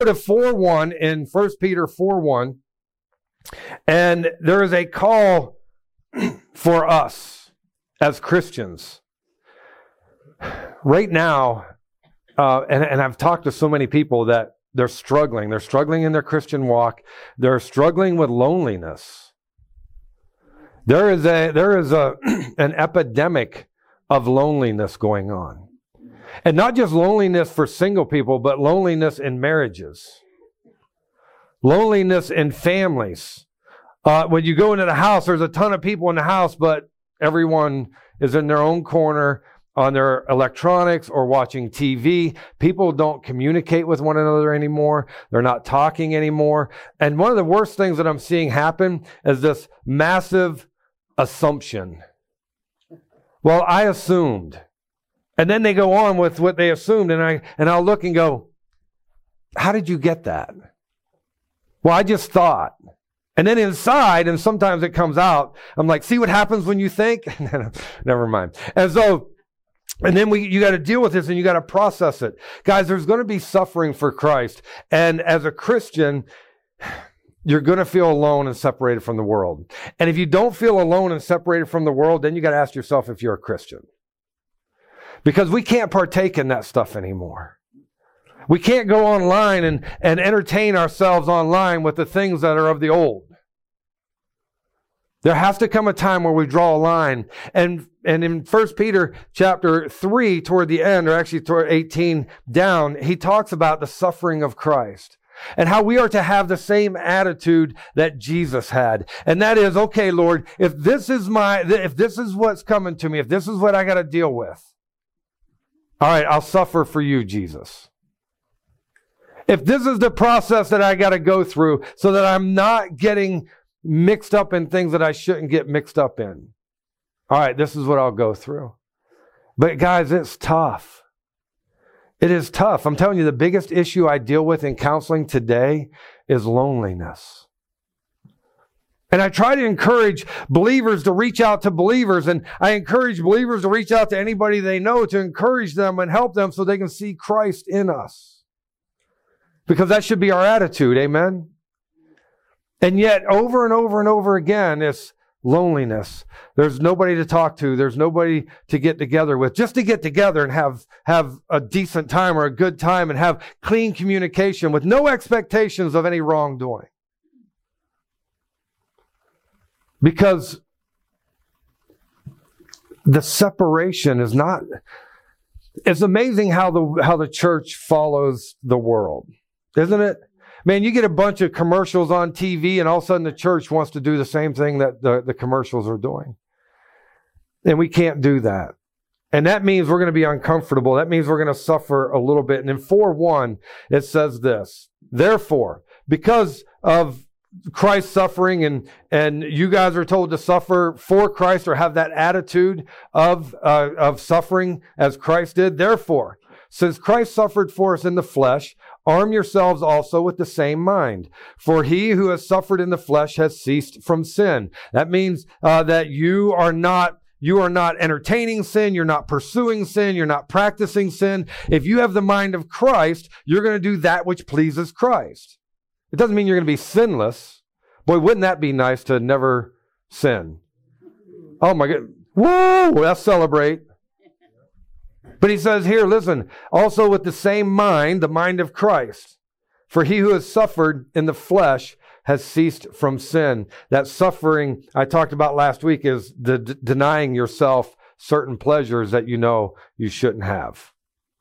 to 4:1 in 1 Peter 4:1, and there is a call for us as Christians. Right now, and I've talked to so many people that they're struggling. They're struggling in their Christian walk. They're struggling with loneliness. There is an epidemic of loneliness going on. And not just loneliness for single people, but loneliness in marriages. Loneliness in families. When you go into the house, there's a ton of people in the house, but everyone is in their own corner on their electronics or watching TV. People don't communicate with one another anymore. They're not talking anymore. And one of the worst things that I'm seeing happen is this massive assumption. Well, I assumed. And then they go on with what they assumed, and I'll look and go, how did you get that? Well, I just thought. And then inside, and sometimes it comes out, I'm like, see what happens when you think? Never mind. And then you got to deal with this and you got to process it. Guys, there's going to be suffering for Christ. And as a Christian, you're going to feel alone and separated from the world. And if you don't feel alone and separated from the world, then you got to ask yourself if you're a Christian. Because we can't partake in that stuff anymore. We can't go online and entertain ourselves online with the things that are of the old. There has to come a time where we draw a line. And in 1 Peter chapter 3, toward the end, or actually toward 18 down, he talks about the suffering of Christ and how we are to have the same attitude that Jesus had. And that is, okay, Lord, if this is what's coming to me, if this is what I got to deal with, all right, I'll suffer for you, Jesus. If this is the process that I got to go through so that I'm not getting mixed up in things that I shouldn't get mixed up in, all right, this is what I'll go through. But guys, it's tough. It is tough. I'm telling you, the biggest issue I deal with in counseling today is loneliness. And I try to encourage believers to reach out to believers, and I encourage believers to reach out to anybody they know to encourage them and help them so they can see Christ in us. Because that should be our attitude, amen? And yet, over and over and over again, it's loneliness. There's nobody to talk to. There's nobody to get together with. Just to get together and have a decent time or a good time and have clean communication with no expectations of any wrongdoing. Because the separation is not... It's amazing how the church follows the world, isn't it? Man, you get a bunch of commercials on TV and all of a sudden the church wants to do the same thing that the commercials are doing. And we can't do that. And that means we're going to be uncomfortable. That means we're going to suffer a little bit. And in 4:1, it says this: therefore, because of Christ's suffering, and you guys are told to suffer for Christ or have that attitude of suffering as Christ did. Therefore, since Christ suffered for us in the flesh, arm yourselves also with the same mind. For he who has suffered in the flesh has ceased from sin. That means that you are not entertaining sin. You're not pursuing sin. You're not practicing sin. If you have the mind of Christ, you're going to do that which pleases Christ. It doesn't mean you're going to be sinless. Boy, wouldn't that be nice to never sin? Oh my God. Whoa, let's celebrate. But he says here, listen, also with the same mind, the mind of Christ. For he who has suffered in the flesh has ceased from sin. That suffering I talked about last week is the denying yourself certain pleasures that you know you shouldn't have.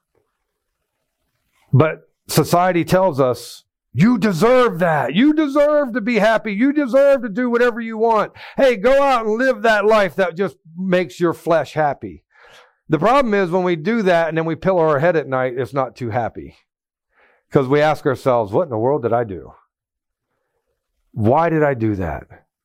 But society tells us, you deserve that. You deserve to be happy. You deserve to do whatever you want. Hey, go out and live that life that just makes your flesh happy. The problem is when we do that and then we pillow our head at night, it's not too happy. Because we ask ourselves, what in the world did I do? Why did I do that?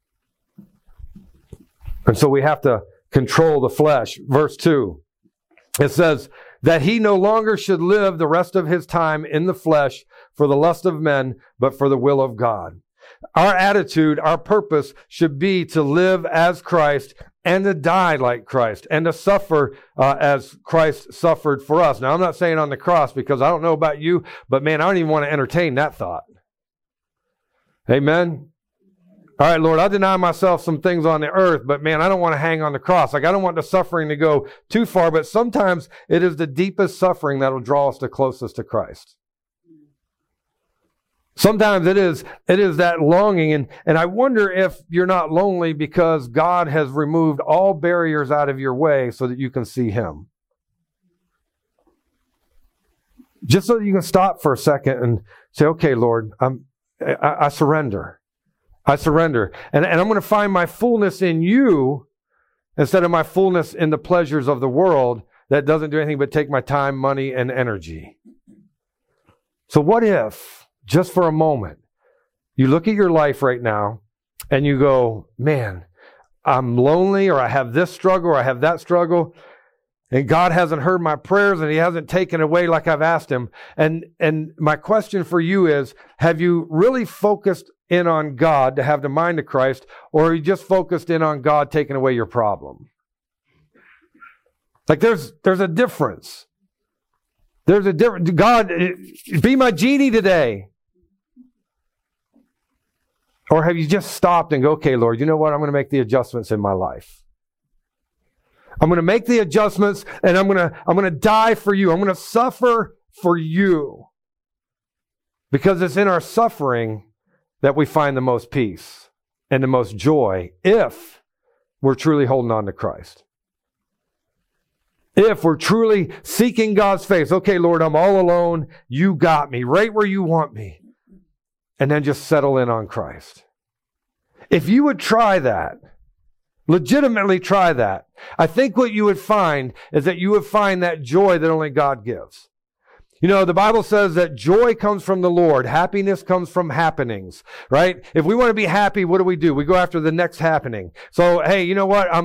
And so we have to control the flesh. Verse 2, it says that he no longer should live the rest of his time in the flesh for the lust of men, but for the will of God. Our attitude, our purpose should be to live as Christ and to die like Christ and to suffer as Christ suffered for us. Now, I'm not saying on the cross because I don't know about you, but man, I don't even want to entertain that thought. Amen. All right, Lord, I deny myself some things on the earth, but man, I don't want to hang on the cross. Like, I don't want the suffering to go too far, but sometimes it is the deepest suffering that will draw us the closest to Christ. Sometimes it is that longing, and I wonder if you're not lonely because God has removed all barriers out of your way so that you can see Him. Just so that you can stop for a second and say, okay, Lord, I surrender. I surrender. And I'm going to find my fullness in you instead of my fullness in the pleasures of the world that doesn't do anything but take my time, money, and energy. So what if, just for a moment, you look at your life right now and you go, man, I'm lonely, or I have this struggle, or I have that struggle, and God hasn't heard my prayers and He hasn't taken away like I've asked Him. And my question for you is, have you really focused in on God to have the mind of Christ, or are you just focused in on God taking away your problem? Like there's a difference. There's a difference. God, be my genie today. Or have you just stopped and go, okay, Lord, you know what? I'm going to make the adjustments in my life. I'm going to make the adjustments, and I'm going to die for you. I'm going to suffer for you. Because it's in our suffering that we find the most peace and the most joy if we're truly holding on to Christ. If we're truly seeking God's face. Okay, Lord, I'm all alone. You got me right where you want me. And then just settle in on Christ. If you would try that, legitimately try that, I think what you would find is that you would find that joy that only God gives. You know, the Bible says that joy comes from the Lord. Happiness comes from happenings, right? If we want to be happy, what do? We go after the next happening. So, hey, you know what?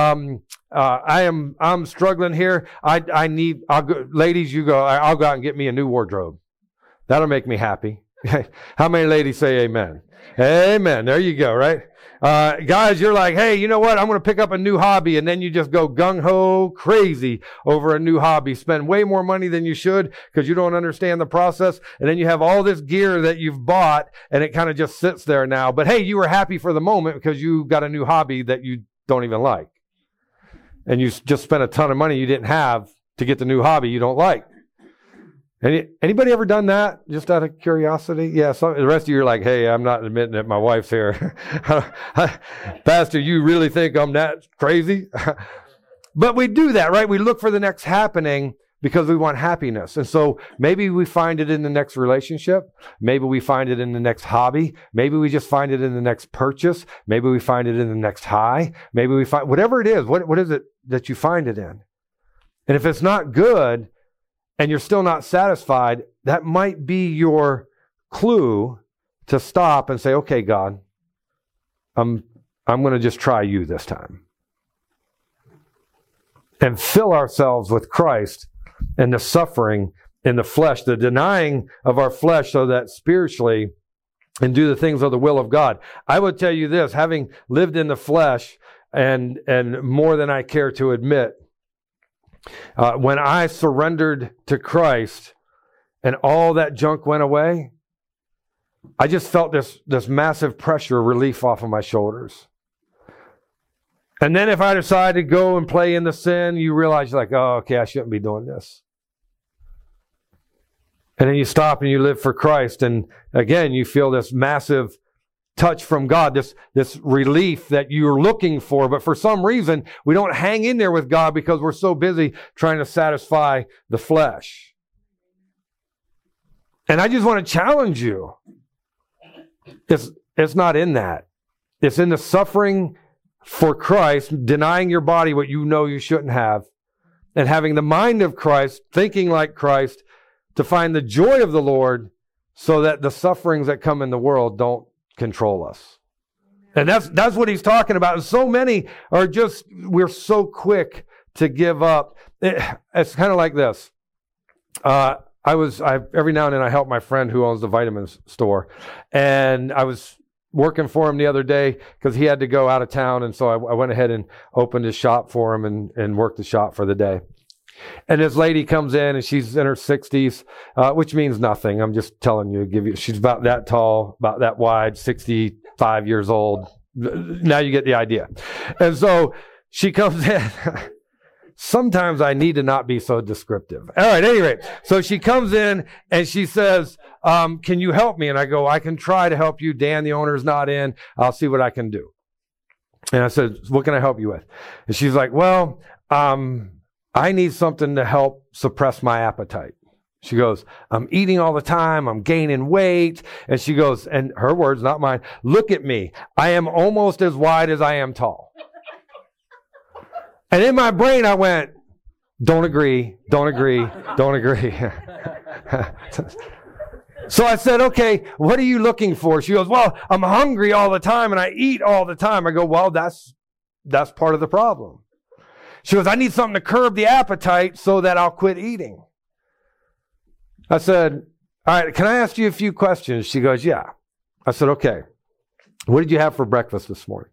I'm struggling here. Ladies, you go. I'll go out and get me a new wardrobe. That'll make me happy. How many ladies say amen? Amen. There you go, right? Guys, you're like, hey, you know what? I'm going to pick up a new hobby. And then you just go gung-ho crazy over a new hobby. Spend way more money than you should because you don't understand the process. And then you have all this gear that you've bought and it kind of just sits there now. But hey, you were happy for the moment because you got a new hobby that you don't even like. And you just spent a ton of money you didn't have to get the new hobby you don't like. Anybody ever done that? Just out of curiosity? Yeah, the rest of you are like, hey, I'm not admitting that my wife's here. Pastor, you really think I'm that crazy? But we do that, right? We look for the next happening because we want happiness. And so maybe we find it in the next relationship. Maybe we find it in the next hobby. Maybe we just find it in the next purchase. Maybe we find it in the next high. Maybe we find, whatever it is, what is it that you find it in? And if it's not good, and you're still not satisfied, that might be your clue to stop and say, okay, God, I'm going to just try you this time. And fill ourselves with Christ and the suffering in the flesh, the denying of our flesh so that spiritually and do the things of the will of God. I would tell you this, having lived in the flesh and more than I care to admit, when I surrendered to Christ and all that junk went away, I just felt this massive pressure relief off of my shoulders. And then if I decided to go and play in the sin, you realize like, oh, okay, I shouldn't be doing this. And then you stop and you live for Christ. And again, you feel this massive touch from God, this relief that you're looking for. But for some reason, we don't hang in there with God because we're so busy trying to satisfy the flesh. And I just want to challenge you. It's not in that. It's in the suffering for Christ, denying your body what you know you shouldn't have, and having the mind of Christ, thinking like Christ, to find the joy of the Lord so that the sufferings that come in the world don't control us. And that's what he's talking about. And so many are we're so quick to give up. It's kind of like this. Every now and then I help my friend who owns the vitamins store. And I was working for him the other day because he had to go out of town. And so I went ahead and opened his shop for him and worked the shop for the day. And this lady comes in and she's in her 60s, which means nothing. I'm just telling you, she's about that tall, about that wide, 65 years old. Now you get the idea. And so she comes in. Sometimes I need to not be so descriptive. All right, anyway, so she comes in and she says, can you help me? And I go, I can try to help you. Dan, the owner's not in. I'll see what I can do. And I said, what can I help you with? And she's like, well, I need something to help suppress my appetite. She goes, I'm eating all the time. I'm gaining weight. And she goes, and her words, not mine, look at me. I am almost as wide as I am tall. And in my brain, I went, don't agree. So I said, okay, what are you looking for? She goes, well, I'm hungry all the time and I eat all the time. I go, well, that's part of the problem. She goes, I need something to curb the appetite so that I'll quit eating. I said, all right, can I ask you a few questions? She goes, yeah. I said, okay, what did you have for breakfast this morning?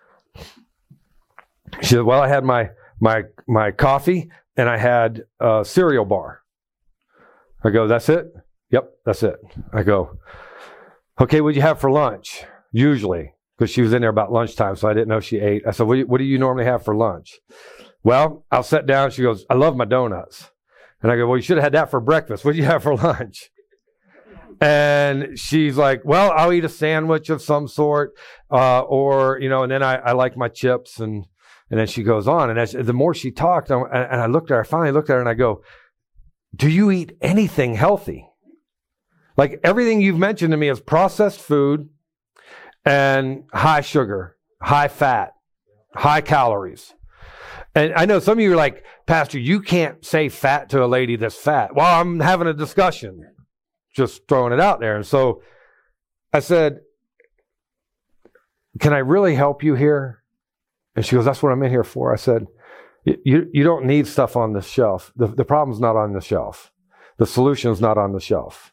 She said, well, I had my coffee and I had a cereal bar. I go, that's it? Yep, that's it. I go, okay, what did you have for lunch? Usually, because she was in there about lunchtime, so I didn't know she ate. I said, what do you normally have for lunch? Well, I'll sit down. She goes, I love my donuts. And I go, well, you should have had that for breakfast. What did you have for lunch? And she's like, well, I'll eat a sandwich of some sort, or, and then I like my chips. And then she goes on. And the more she talked, and I finally looked at her and I go, do you eat anything healthy? Like everything you've mentioned to me is processed food and high sugar, high fat, high calories. And I know some of you are like, Pastor, you can't say fat to a lady that's fat. Well, I'm having a discussion, just throwing it out there. And so I said, can I really help you here? And she goes, that's what I'm in here for. I said, you don't need stuff on the shelf. The problem's not on the shelf. The solution's not on the shelf.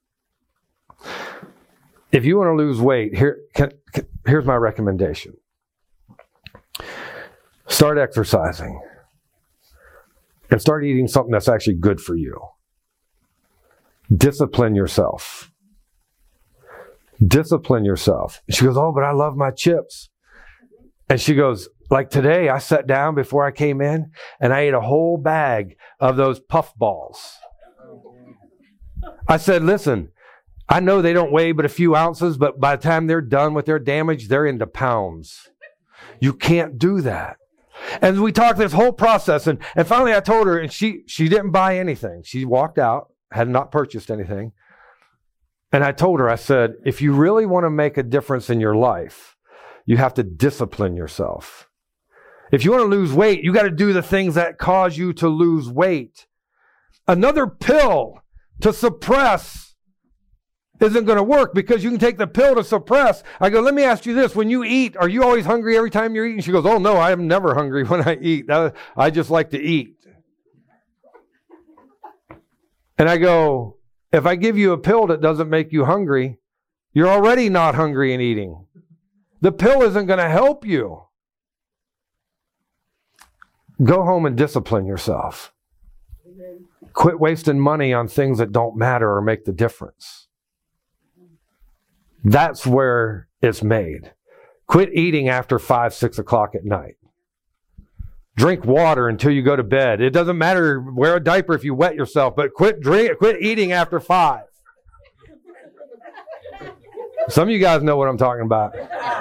If you want to lose weight, here's my recommendation. Start exercising and start eating something that's actually good for you. Discipline yourself. Discipline yourself. She goes, oh, but I love my chips. And she goes, like today, I sat down before I came in and I ate a whole bag of those puff balls. I said, listen, I know they don't weigh but a few ounces, but by the time they're done with their damage, they're into pounds. You can't do that. And we talked this whole process, and finally I told her, and she didn't buy anything. She walked out, had not purchased anything. And I told her, I said, if you really want to make a difference in your life, you have to discipline yourself. If you want to lose weight, you got to do the things that cause you to lose weight. Another pill to suppress isn't going to work because you can take the pill to suppress. I go, let me ask you this. When you eat, are you always hungry every time you're eating? She goes, oh, no, I am never hungry when I eat. I just like to eat. And I go, if I give you a pill that doesn't make you hungry, you're already not hungry and eating. The pill isn't going to help you. Go home and discipline yourself. Amen. Quit wasting money on things that don't matter or make the difference. That's where it's made. Quit eating after 5, 6 o'clock at night. Drink water until you go to bed. It doesn't matter, wear a diaper if you wet yourself, but quit eating after 5. Some of you guys know what I'm talking about.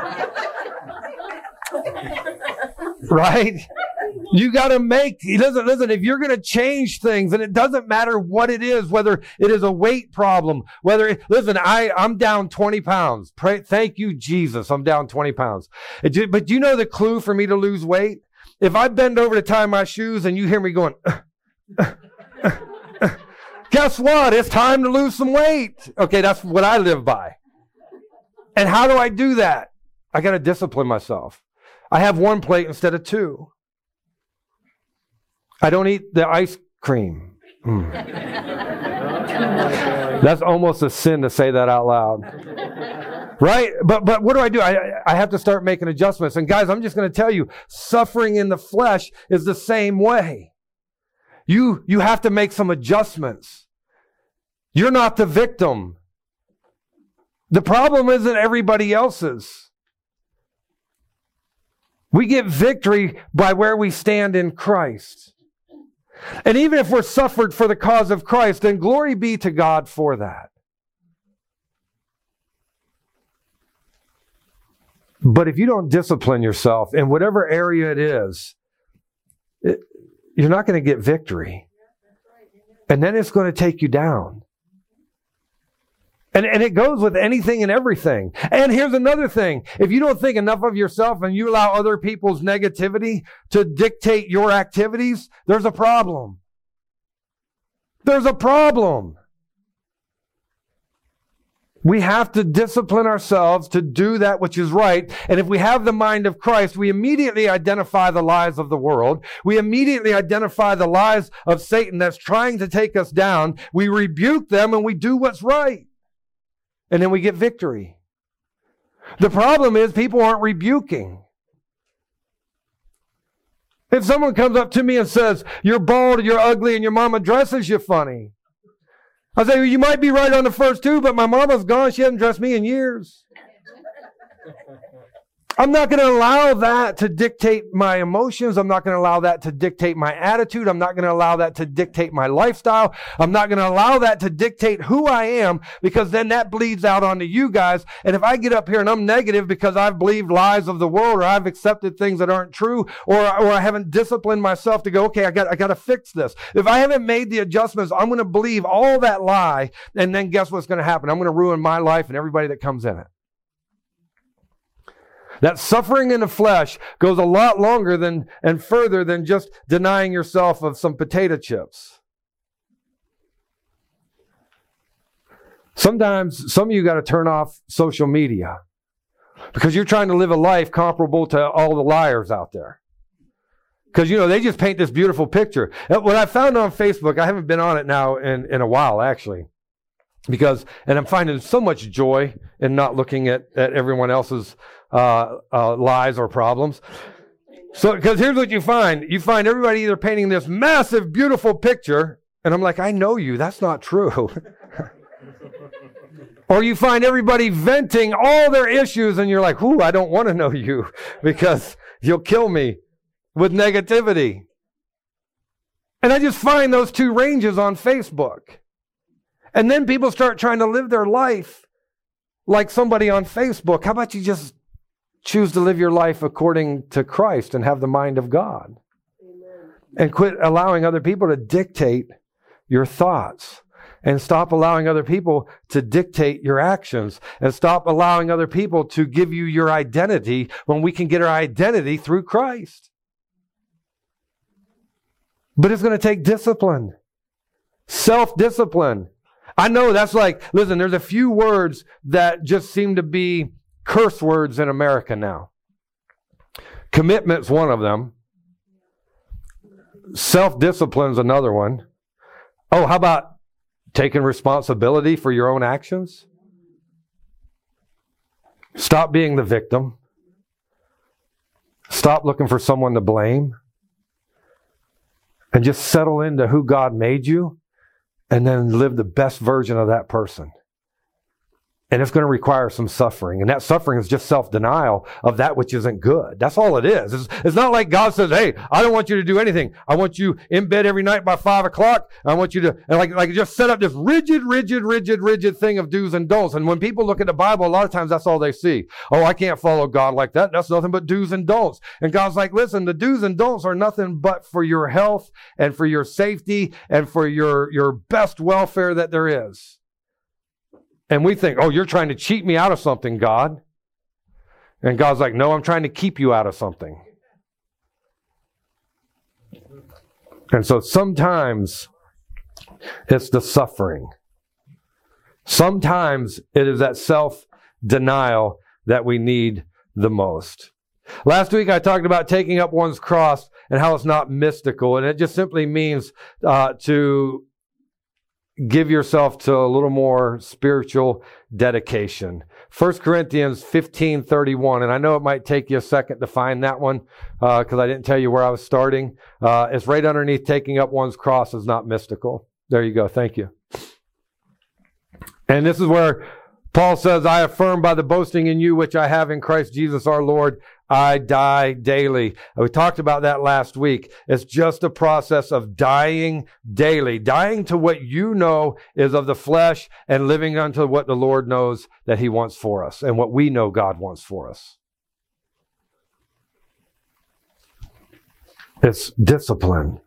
Right? You got to listen, if you're going to change things, and it doesn't matter what it is, whether it is a weight problem, I'm down 20 pounds. Thank you, Jesus. I'm down 20 pounds. But do you know the clue for me to lose weight? If I bend over to tie my shoes and you hear me going, guess what? It's time to lose some weight. Okay, that's what I live by. And how do I do that? I got to discipline myself. I have 1 plate instead of 2. I don't eat the ice cream. That's almost a sin to say that out loud. Right? But what do? I have to start making adjustments. And guys, I'm just going to tell you, suffering in the flesh is the same way. You have to make some adjustments. You're not the victim. The problem isn't everybody else's. We get victory by where we stand in Christ. And even if we're suffered for the cause of Christ, then glory be to God for that. But if you don't discipline yourself in whatever area it is, you're not going to get victory. And then it's going to take you down. And it goes with anything and everything. And here's another thing. If you don't think enough of yourself and you allow other people's negativity to dictate your activities, there's a problem. There's a problem. We have to discipline ourselves to do that which is right. And if we have the mind of Christ, we immediately identify the lies of the world. We immediately identify the lies of Satan that's trying to take us down. We rebuke them and we do what's right. And then we get victory. The problem is people aren't rebuking. If someone comes up to me and says, you're bald, you're ugly, and your mama dresses you funny, I say, well, you might be right on the first two, but my mama's gone. She hasn't dressed me in years. I'm not going to allow that to dictate my emotions. I'm not going to allow that to dictate my attitude. I'm not going to allow that to dictate my lifestyle. I'm not going to allow that to dictate who I am, because then that bleeds out onto you guys. And if I get up here and I'm negative because I've believed lies of the world, or I've accepted things that aren't true, or I haven't disciplined myself to go, okay, I got to fix this. If I haven't made the adjustments, I'm going to believe all that lie. And then guess what's going to happen? I'm going to ruin my life and everybody that comes in it. That suffering in the flesh goes a lot longer than and further than just denying yourself of some potato chips. Sometimes some of you got to turn off social media because you're trying to live a life comparable to all the liars out there. Because, they just paint this beautiful picture. What I found on Facebook, I haven't been on it now in a while, actually. And I'm finding so much joy in not looking at everyone else's lies or problems. So, because here's what you find. You find everybody either painting this massive, beautiful picture, and I'm like, I know you. That's not true. Or you find everybody venting all their issues, and you're like, I don't want to know you because you'll kill me with negativity. And I just find those two ranges on Facebook. And then people start trying to live their life like somebody on Facebook. How about you just choose to live your life according to Christ and have the mind of God? Amen. And quit allowing other people to dictate your thoughts. And stop allowing other people to dictate your actions. And stop allowing other people to give you your identity when we can get our identity through Christ. But it's going to take discipline. Self-discipline. I know that's listen, there's a few words that just seem to be curse words in America now. Commitment's one of them. Self-discipline's another one. Oh, how about taking responsibility for your own actions? Stop being the victim. Stop looking for someone to blame. And just settle into who God made you. And then live the best version of that person. And it's going to require some suffering. And that suffering is just self-denial of that which isn't good. That's all it is. It's not like God says, hey, I don't want you to do anything. I want you in bed every night by 5 o'clock. I want you to, and like just set up this rigid thing of do's and don'ts. And when people look at the Bible, a lot of times that's all they see. Oh, I can't follow God like that. That's nothing but do's and don'ts. And God's like, listen, the do's and don'ts are nothing but for your health and for your safety and for your best welfare that there is. And we think, oh, you're trying to cheat me out of something, God. And God's like, no, I'm trying to keep you out of something. And so sometimes it's the suffering. Sometimes it is that self-denial that we need the most. Last week I talked about taking up one's cross and how it's not mystical. And it just simply means to give yourself to a little more spiritual dedication. 1 Corinthians 15:31, and I know it might take you a second to find that one because I didn't tell you where I was starting. It's right underneath taking up one's cross is not mystical. There you go. Thank you. And this is where Paul says, I affirm by the boasting in you which I have in Christ Jesus our Lord, I die daily. We talked about that last week. It's just a process of dying daily, dying to what you know is of the flesh and living unto what the Lord knows that he wants for us and what we know God wants for us. It's discipline.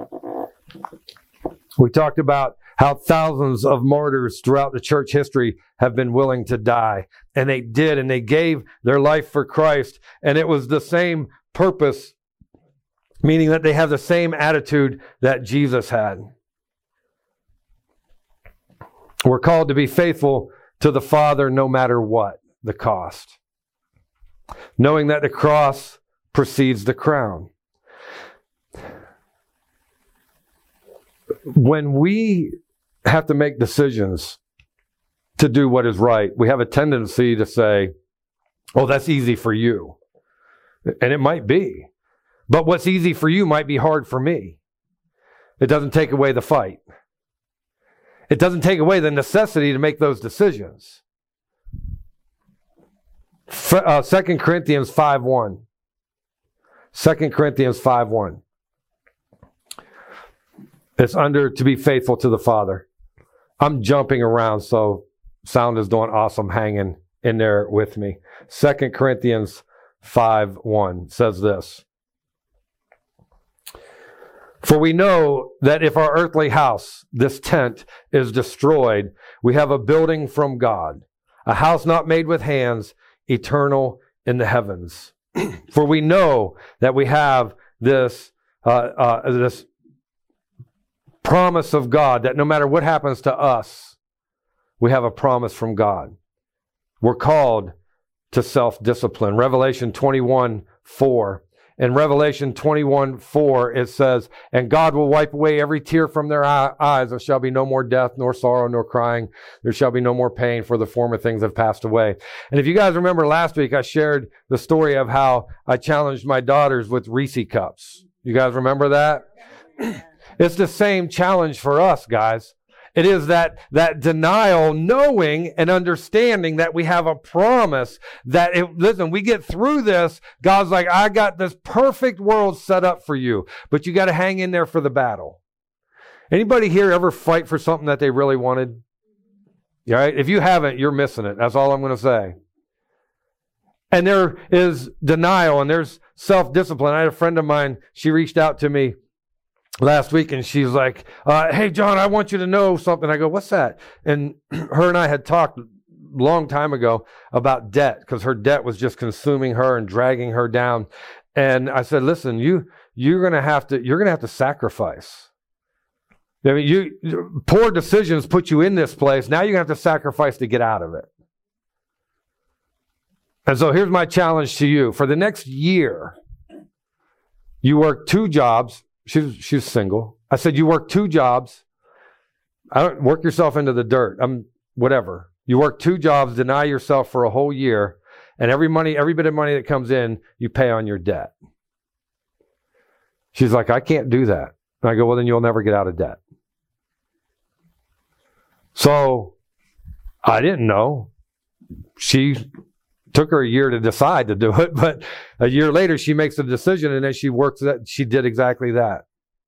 We talked about how thousands of martyrs throughout the church history have been willing to die. And they did, and they gave their life for Christ. And it was the same purpose, meaning that they have the same attitude that Jesus had. We're called to be faithful to the Father no matter what the cost, knowing that the cross precedes the crown. When we have to make decisions to do what is right, we have a tendency to say, oh, that's easy for you. And it might be. But what's easy for you might be hard for me. It doesn't take away the fight. It doesn't take away the necessity to make those decisions. 2 Corinthians 5:1. 2 Corinthians 5:1. It's under to be faithful to the Father. I'm jumping around, so sound is doing awesome hanging in there with me. 2 Corinthians 5:1 says this. For we know that if our earthly house, this tent, is destroyed, we have a building from God, a house not made with hands, eternal in the heavens. For we know that we have this promise of God that no matter what happens to us, we have a promise from God. We're called to self-discipline. Revelation 21:4. In Revelation 21:4, it says, and God will wipe away every tear from their eyes. There shall be no more death, nor sorrow, nor crying. There shall be no more pain, for the former things have passed away. And if you guys remember last week, I shared the story of how I challenged my daughters with Reese cups. You guys remember that? It's the same challenge for us, guys. It is that denial, knowing and understanding that we have a promise that, listen, we get through this. God's like, I got this perfect world set up for you, but you got to hang in there for the battle. Anybody here ever fight for something that they really wanted? All right? If you haven't, you're missing it. That's all I'm going to say. And there is denial and there's self-discipline. I had a friend of mine, she reached out to me last week, and she's like, hey, John, I want you to know something. I go, what's that? And her and I had talked a long time ago about debt because her debt was just consuming her and dragging her down. And I said, listen, you're going to have to sacrifice. I mean, poor decisions put you in this place. Now you're going to have to sacrifice to get out of it. And so here's my challenge to you. For the next year, you work 2 jobs. She's single. I said, you work 2 jobs. I don't work yourself into the dirt. Whatever. You work 2 jobs, deny yourself for a whole year, and every bit of money that comes in, you pay on your debt. She's like, I can't do that. And I go, well, then you'll never get out of debt. So I didn't know. She took her a year to decide to do it, but a year later she makes a decision, and then she did exactly that.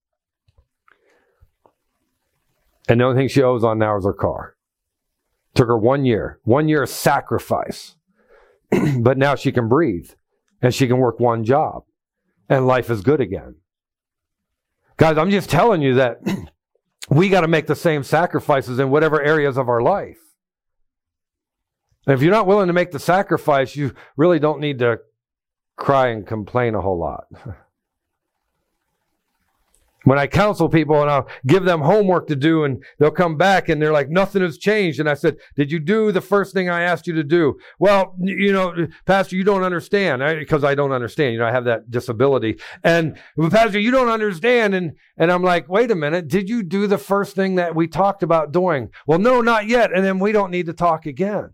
And the only thing she owes on now is her car. Took her 1 year of sacrifice. But now she can breathe and she can work 1 job and life is good again. Guys, I'm just telling you that we got to make the same sacrifices in whatever areas of our life. And if you're not willing to make the sacrifice, you really don't need to cry and complain a whole lot. When I counsel people and I'll give them homework to do and they'll come back and they're like, nothing has changed. And I said, did you do the first thing I asked you to do? Well, Pastor, you don't understand, because I don't understand. I have that disability. And Pastor, you don't understand. And I'm like, wait a minute. Did you do the first thing that we talked about doing? Well, no, not yet. And then we don't need to talk again.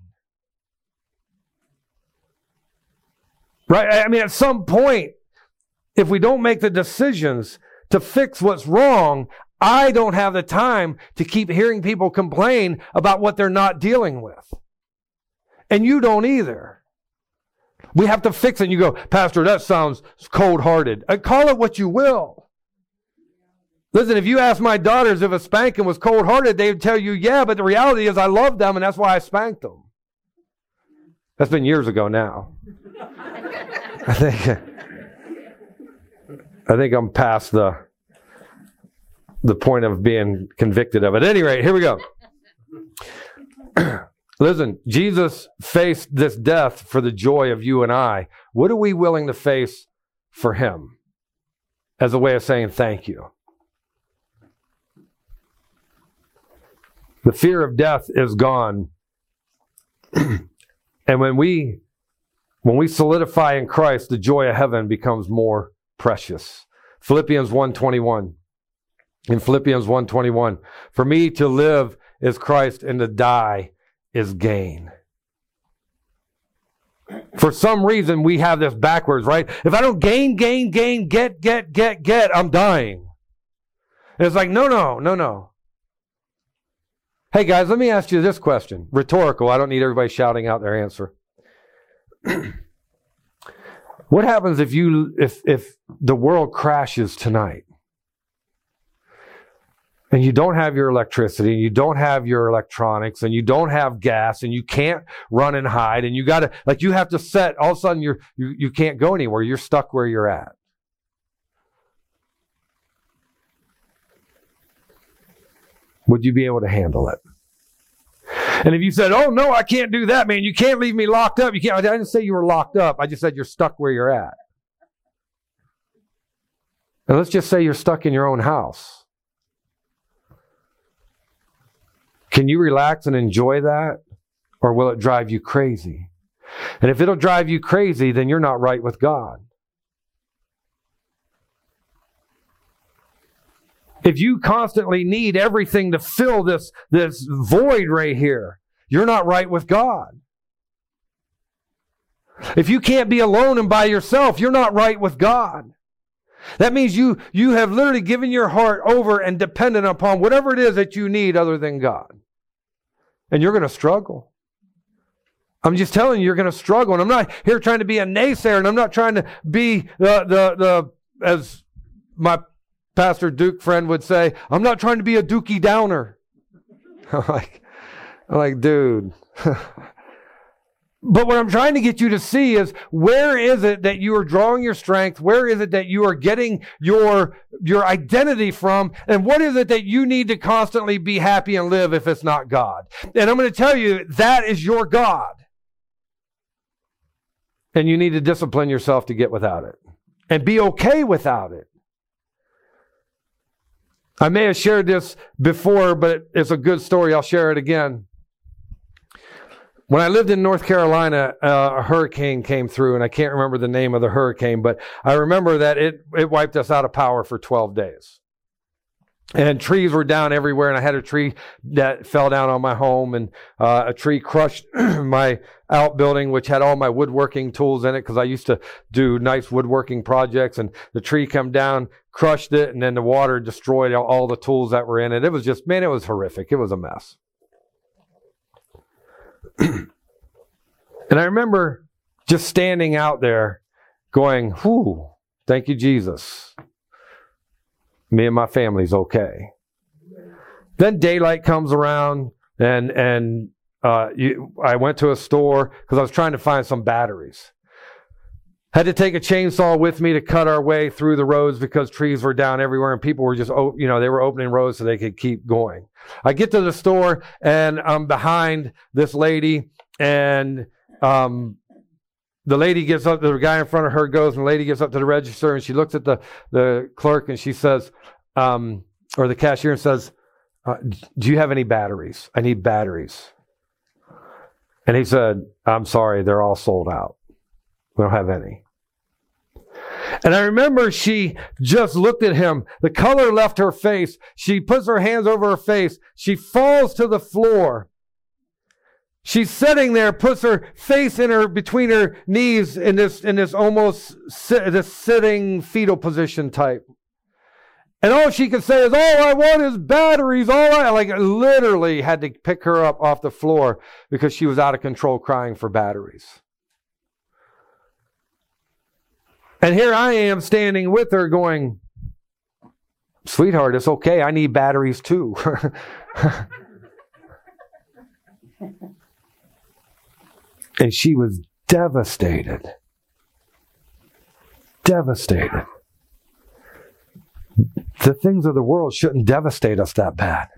Right? I mean, at some point, if we don't make the decisions to fix what's wrong, I don't have the time to keep hearing people complain about what they're not dealing with. And you don't either. We have to fix it. And you go, Pastor, that sounds cold-hearted. Call it what you will. Listen, if you ask my daughters if a spanking was cold-hearted, they'd tell you, yeah, but the reality is I love them, and that's why I spanked them. That's been years ago now. I think I'm past the point of being convicted of it. At any rate, here we go. Listen, Jesus faced this death for the joy of you and I. What are we willing to face for him as a way of saying thank you? The fear of death is gone. And when we solidify in Christ, the joy of heaven becomes more precious. Philippians 1:21. In Philippians 1:21, for me to live is Christ and to die is gain. For some reason, we have this backwards, right? If I don't gain, get, I'm dying. And it's like, no. Hey guys, let me ask you this question. Rhetorical. I don't need everybody shouting out their answer. What happens if the world crashes tonight? And you don't have your electricity, and you don't have your electronics, and you don't have gas, and you can't run and hide, and you have to set, all of a sudden you can't go anywhere. You're stuck where you're at. Would you be able to handle it? And if you said, oh no, I can't do that, man. You can't leave me locked up. I didn't say you were locked up. I just said you're stuck where you're at. And let's just say you're stuck in your own house. Can you relax and enjoy that? Or will it drive you crazy? And if it'll drive you crazy, then you're not right with God. If you constantly need everything to fill this void right here, you're not right with God. If you can't be alone and by yourself, you're not right with God. That means you have literally given your heart over and dependent upon whatever it is that you need other than God. And you're going to struggle. I'm just telling you, you're going to struggle. And I'm not here trying to be a naysayer, and I'm not trying to be the as my Pastor Duke friend would say, I'm not trying to be a Dookie Downer. I'm like, dude. But what I'm trying to get you to see is, where is it that you are drawing your strength? Where is it that you are getting your identity from? And what is it that you need to constantly be happy and live if it's not God? And I'm going to tell you, that is your God. And you need to discipline yourself to get without it. And be okay without it. I may have shared this before, but it's a good story. I'll share it again. When I lived in North Carolina, a hurricane came through, and I can't remember the name of the hurricane, but I remember that it wiped us out of power for 12 days. And trees were down everywhere, and I had a tree that fell down on my home, and a tree crushed my outbuilding, which had all my woodworking tools in it, because I used to do nice woodworking projects, and the tree come down, crushed it, and then the water destroyed all the tools that were in it. It was just, man, it was horrific. It was a mess. And I remember just standing out there going, whew, thank you, Jesus. Me and my family's okay. Then daylight comes around, and I went to a store because I was trying to find some batteries. Had to take a chainsaw with me to cut our way through the roads because trees were down everywhere, and people were just, they were opening roads so they could keep going. I get to the store, and I'm behind this lady, and the lady gets up, the guy in front of her goes, and the lady gets up to the register, and she looks at the clerk, and she says, or the cashier and says, do you have any batteries? I need batteries. And he said, I'm sorry, they're all sold out. We don't have any. And I remember she just looked at him. The color left her face. She puts her hands over her face. She falls to the floor. She's sitting there, puts her face between her knees in this almost this sitting fetal position type. And all she could say is, all I want is batteries. Like literally had to pick her up off the floor because she was out of control crying for batteries. And here I am standing with her going, sweetheart, it's okay. I need batteries too. And she was devastated. Devastated. The things of the world shouldn't devastate us that bad.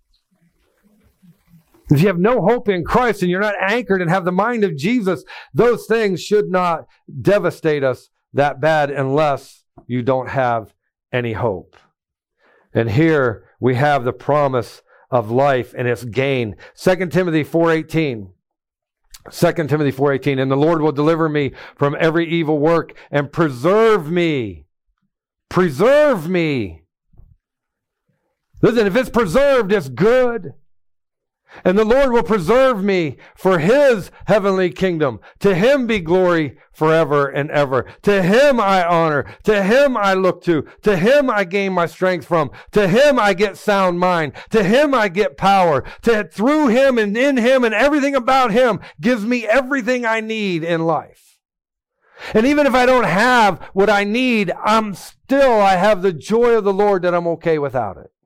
If you have no hope in Christ and you're not anchored and have the mind of Jesus, those things should not devastate us that bad unless you don't have any hope. And here we have the promise of life and its gain. 2 Timothy 4:18. 2 Timothy 4:18. And the Lord will deliver me from every evil work and preserve me. Preserve me. Listen, if it's preserved, it's good. And the Lord will preserve me for His heavenly kingdom. To Him be glory forever and ever. To Him I honor. To Him I look to. To Him I gain my strength from. To Him I get sound mind. To Him I get power. Through Him and in Him and everything about Him gives me everything I need in life. And even if I don't have what I need, I have the joy of the Lord that I'm okay without it.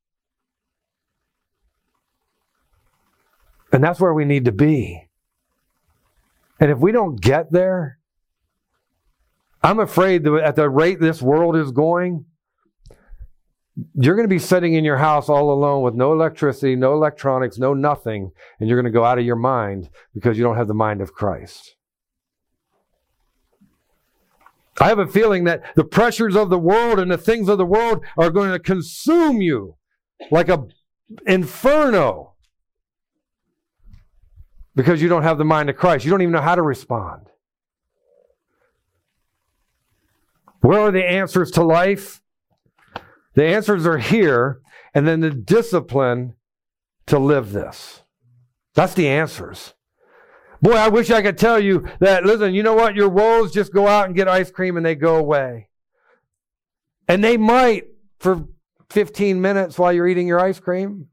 And that's where we need to be. And if we don't get there, I'm afraid that at the rate this world is going, you're going to be sitting in your house all alone with no electricity, no electronics, no nothing, and you're going to go out of your mind because you don't have the mind of Christ. I have a feeling that the pressures of the world and the things of the world are going to consume you like an inferno. Because you don't have the mind of Christ. You don't even know how to respond. Where are the answers to life? The answers are here, and then the discipline to live this. That's the answers. Boy, I wish I could tell you that, listen, you know what? Your woes, just go out and get ice cream and they go away. And they might for 15 minutes while you're eating your ice cream.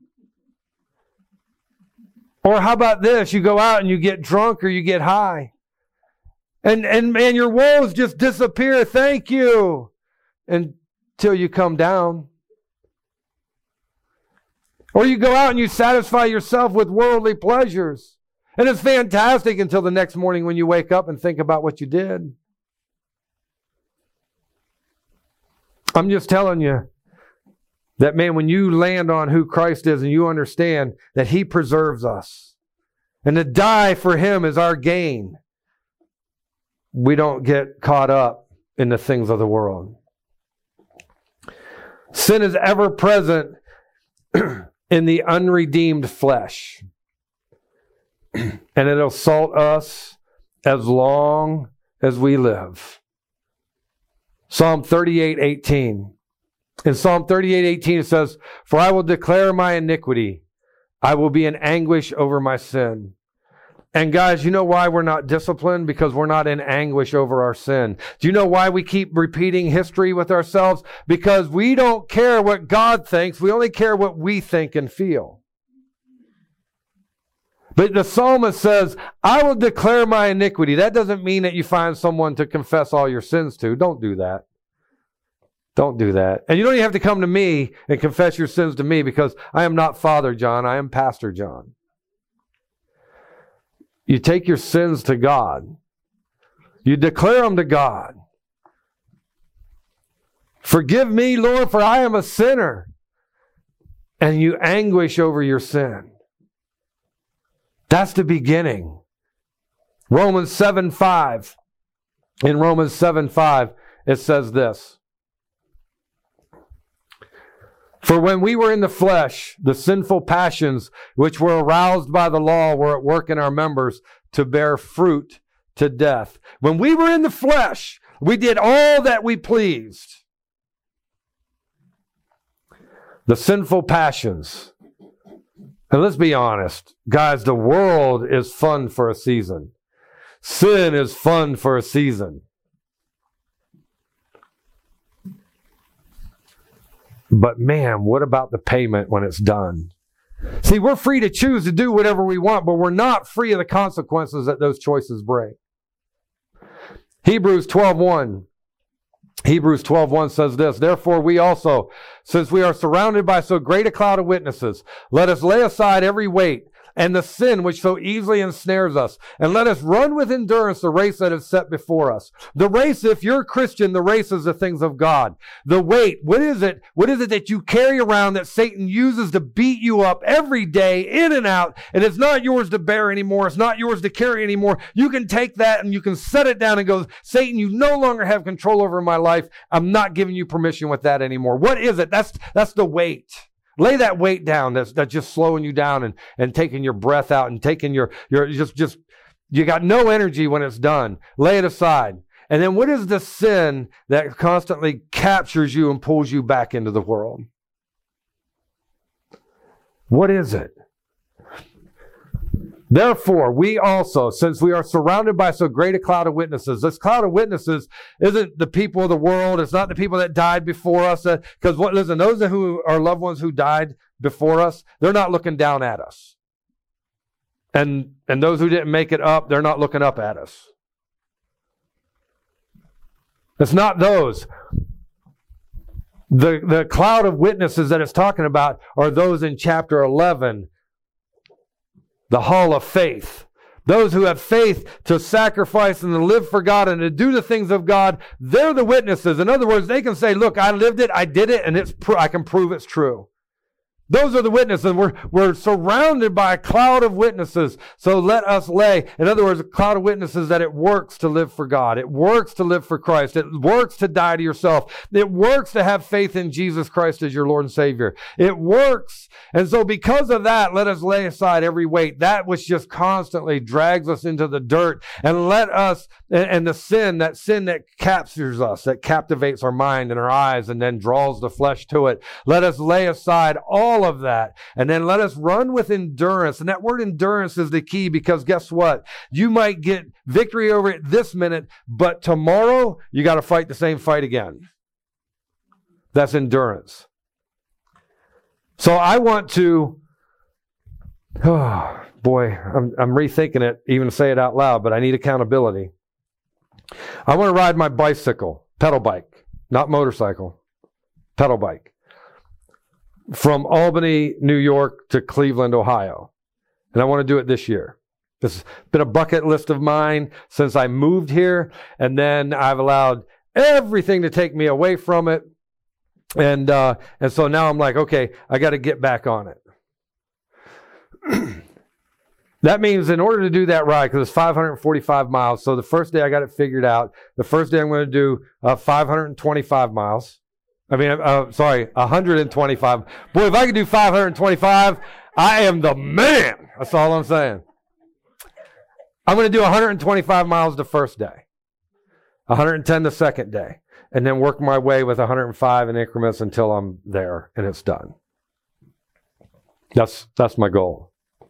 Or how about this? You go out and you get drunk or you get high. And man, your woes just disappear. Thank you. Until you come down. Or you go out and you satisfy yourself with worldly pleasures. And it's fantastic until the next morning when you wake up and think about what you did. I'm just telling you that, man, when you land on who Christ is and you understand that He preserves us and to die for Him is our gain, we don't get caught up in the things of the world. Sin is ever present in the unredeemed flesh. And it'll assault us as long as we live. Psalm 38:18. In Psalm 38:18 it says, "For I will declare my iniquity. I will be in anguish over my sin." And guys, you know why we're not disciplined? Because we're not in anguish over our sin. Do you know why we keep repeating history with ourselves? Because we don't care what God thinks. We only care what we think and feel. But the psalmist says, I will declare my iniquity. That doesn't mean that you find someone to confess all your sins to. Don't do that. Don't do that. And you don't even have to come to me and confess your sins to me, because I am not Father John. I am Pastor John. You take your sins to God. You declare them to God. Forgive me, Lord, for I am a sinner. And you anguish over your sin. That's the beginning. Romans 7:5. In Romans 7:5, it says this. For when we were in the flesh, the sinful passions which were aroused by the law were at work in our members to bear fruit to death. When we were in the flesh, we did all that we pleased. The sinful passions. And let's be honest, guys, the world is fun for a season. Sin is fun for a season. But man, what about the payment when it's done? See, we're free to choose to do whatever we want, but we're not free of the consequences that those choices bring. Hebrews 12:1 says this, therefore we also, since we are surrounded by so great a cloud of witnesses, let us lay aside every weight and the sin which so easily ensnares us, and let us run with endurance the race that is set before us. The race, if you're a Christian, the race is the things of God. The weight, what is it? What is it that you carry around that Satan uses to beat you up every day, in and out, and it's not yours to bear anymore. It's not yours to carry anymore. You can take that and you can set it down and go, Satan, you no longer have control over my life. I'm not giving you permission with that anymore. What is it? That's the weight. Lay that weight down that's just slowing you down and taking your breath out and taking your just you got no energy when it's done. Lay it aside. And then what is the sin that constantly captures you and pulls you back into the world? What is it? Therefore, we also, since we are surrounded by so great a cloud of witnesses, this cloud of witnesses isn't the people of the world. It's not the people that died before us. Because listen, those who are loved ones who died before us, they're not looking down at us. And those who didn't make it up, they're not looking up at us. It's not those. The cloud of witnesses that it's talking about are those in chapter 11, the hall of faith. Those who have faith to sacrifice and to live for God and to do the things of God, they're the witnesses. In other words, they can say, look, I lived it, I did it, and I can prove it's true. Those are the witnesses. We're surrounded by a cloud of witnesses. So let us lay, in other words, a cloud of witnesses that it works to live for God. It works to live for Christ. It works to die to yourself. It works to have faith in Jesus Christ as your Lord and Savior. It works. And so because of that, let us lay aside every weight, that which just constantly drags us into the dirt, and let us, and the sin that captures us, that captivates our mind and our eyes and then draws the flesh to it. Let us lay aside all of that, and then let us run with endurance. And that word endurance is the key, because guess what? You might get victory over it this minute, but tomorrow you got to fight the same fight again. That's endurance. So I want to, oh boy, I'm rethinking it, even to say it out loud, but I need accountability. I want to ride my bicycle, pedal bike, not motorcycle, pedal bike, from Albany, New York to Cleveland, Ohio. And I want to do it this year. This has been a bucket list of mine since I moved here. And then I've allowed everything to take me away from it. And so now I'm like, okay, I got to get back on it. That means in order to do that ride, because it's 545 miles. So the first day I got it figured out. The first day I'm going to do 525 miles. 125. Boy, if I could do 525, I am the man. That's all I'm saying. I'm going to do 125 miles the first day, 110 the second day, and then work my way with 105 in increments until I'm there and it's done. That's my goal.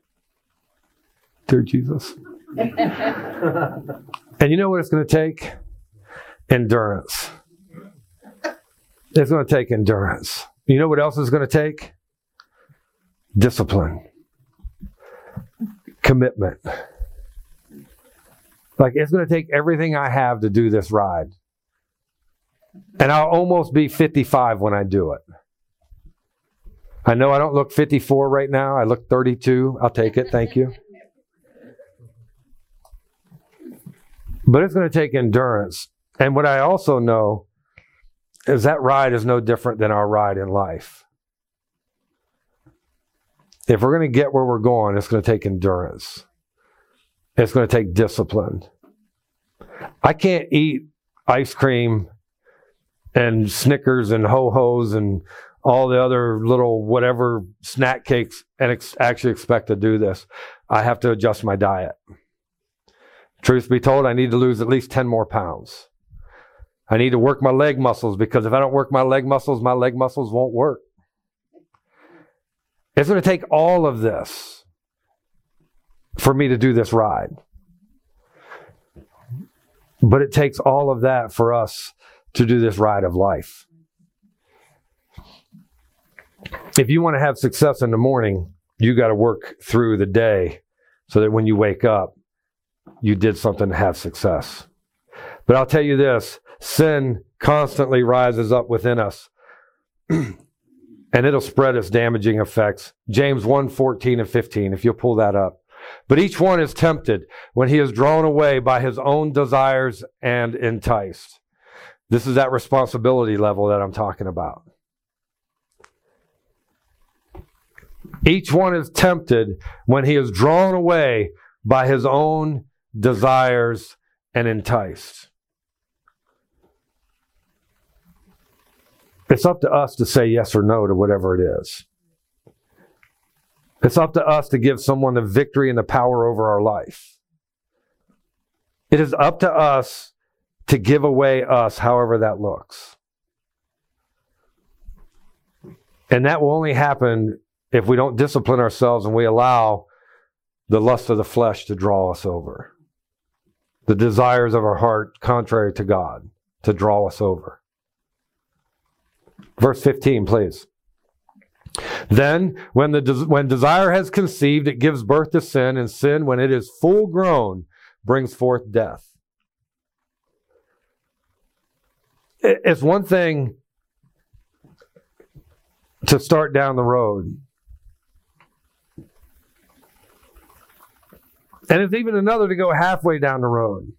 Dear Jesus. And you know what it's going to take? Endurance. It's going to take endurance. You know what else it's going to take? Discipline. Commitment. Like, it's going to take everything I have to do this ride. And I'll almost be 55 when I do it. I know I don't look 54 right now. I look 32. I'll take it. Thank you. But it's going to take endurance. And what I also know is that ride is no different than our ride in life. If we're going to get where we're going, it's going to take endurance. It's going to take discipline. I can't eat ice cream and Snickers and Ho-Hos and all the other little whatever snack cakes and actually expect to do this. I have to adjust my diet. Truth be told, I need to lose at least 10 more pounds. I need to work my leg muscles, because if I don't work my leg muscles won't work. It's going to take all of this for me to do this ride. But it takes all of that for us to do this ride of life. If you want to have success in the morning, you got to work through the day so that when you wake up, you did something to have success. But I'll tell you this, sin constantly rises up within us, and it'll spread its damaging effects. James 1:14 and 15, if you'll pull that up. But each one is tempted when he is drawn away by his own desires and enticed. This is that responsibility level that I'm talking about. Each one is tempted when he is drawn away by his own desires and enticed. It's up to us to say yes or no to whatever it is. It's up to us to give someone the victory and the power over our life. It is up to us to give away us, however that looks. And that will only happen if we don't discipline ourselves and we allow the lust of the flesh to draw us over. The desires of our heart, contrary to God, to draw us over. Verse 15, please. Then, when desire has conceived, it gives birth to sin, and sin, when it is full grown, brings forth death. It's one thing to start down the road. And it's even another to go halfway down the road.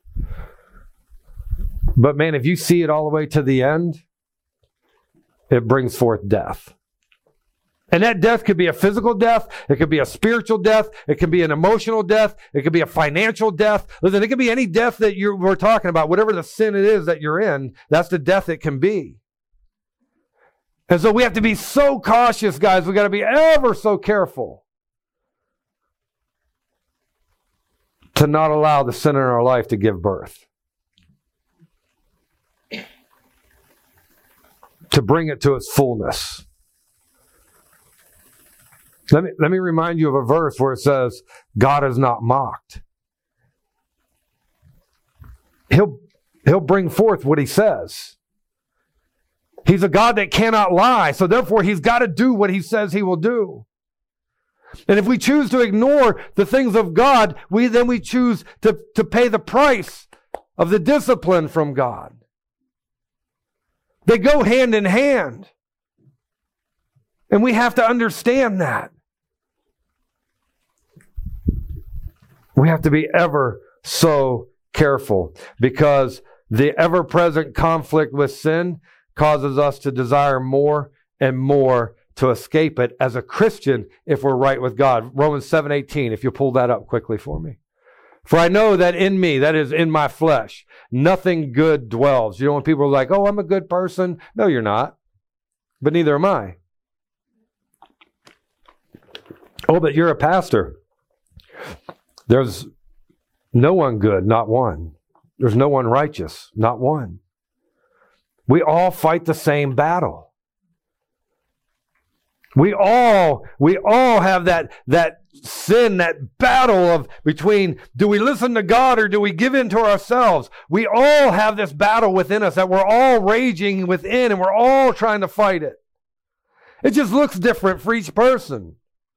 But man, if you see it all the way to the end, it brings forth death. And that death could be a physical death. It could be a spiritual death. It could be an emotional death. It could be a financial death. Listen, it could be any death that we're talking about. Whatever the sin it is that you're in, that's the death it can be. And so we have to be so cautious, guys. We got to be ever so careful to not allow the sin in our life to give birth. To bring it to its fullness. Let me remind you of a verse where it says, God is not mocked. He'll bring forth what he says. He's a God that cannot lie, so therefore he's got to do what he says he will do. And if we choose to ignore the things of God, we choose to pay the price of the discipline from God. They go hand in hand. And we have to understand that. We have to be ever so careful, because the ever-present conflict with sin causes us to desire more and more to escape it as a Christian if we're right with God. Romans 7:18, if you pull that up quickly for me. For I know that in me, that is in my flesh, nothing good dwells. You know, when people are like, oh, I'm a good person. No, you're not. But neither am I. Oh, but you're a pastor. There's no one good, not one. There's no one righteous, not one. We all fight the same battle. We all have that sin, that battle of between, do we listen to God or do we give in to ourselves? We all have this battle within us that we're all raging within, and we're all trying to fight it. It just looks different for each person.